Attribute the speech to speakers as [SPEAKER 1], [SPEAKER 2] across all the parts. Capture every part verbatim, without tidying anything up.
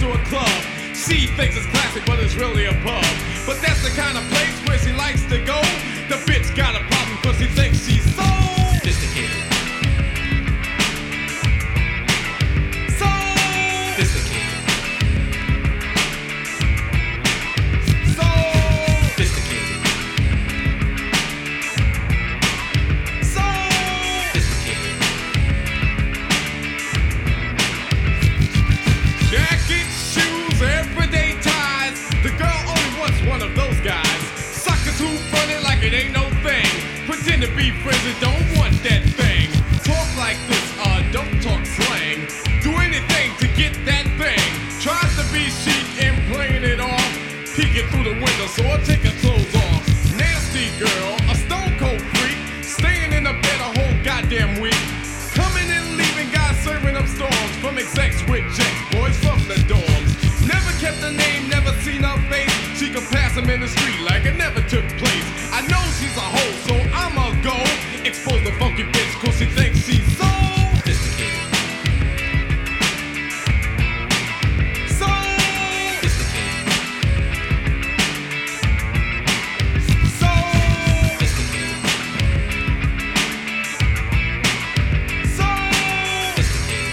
[SPEAKER 1] to a club. She thinks it's classic, but it's really a pub. But that's the kind of place where she likes to go. The bitch got a problem cause she thinks she's so sophisticated. So sophisticated. So sophisticated. So sophisticated. Jackets, shoes, everyday ties. The girl only wants one of those guys. Suckers who front it like it ain't no thing. Pretend to be friends and don't want that thing. Talk like this, uh, don't talk slang. Do anything to get that thing. Tries to be chic and playing it off. Peeking through the window so I'll take her clothes off. Nasty girl, a stone cold freak. Staying in the bed a whole goddamn week. Coming and leaving guys serving up storms. From execs with checks, boys from the dorms. Never kept her name, never seen her face. She could pass him in the street like it never took place. I know she's a hoe, so I'ma go expose the funky bitch cause she thinks she's so sophisticated. So sophisticated. So sophisticated. So sophisticated.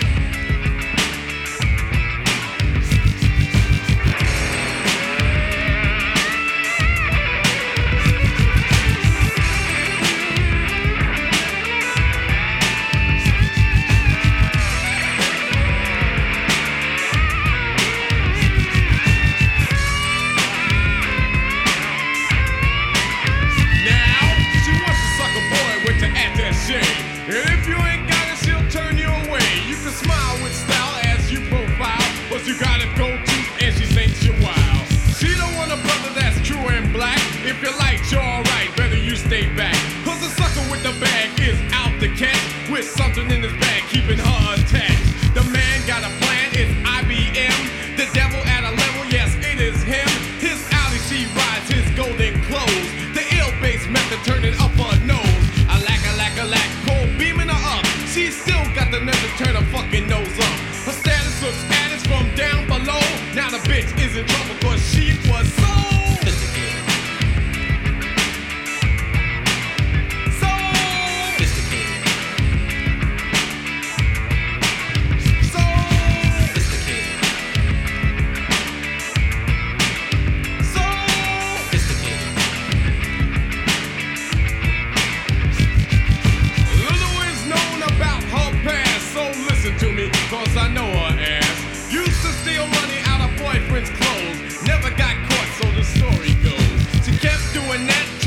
[SPEAKER 1] And if you ain't got it, she'll turn you away. You can smile with style as you profile, but you gotta go to and she thinks you're wild. She don't want a brother that's true and black. If you like, you're alright, better you stay back. Cause the sucker with the bag is out to catch, with something in his bag keeping her attached. The man got a plan, it's I B M. The devil at a level, yes, it is him. His alley, she rides his golden clothes. The ill bass method turning up her nose. I lack, I lack, I lack, cold beaming her up. She still got the nerve to turn her fucking nose up. Her status looks added from down below. Now the bitch is in trouble cause she was so sophisticated. So sophisticated. So sophisticated. So sophisticated. Little is known about her past, so listen to me, cause I know her ass. Used to steal money out of boyfriend's clothes. Never got caught, so the story goes. She kept doing that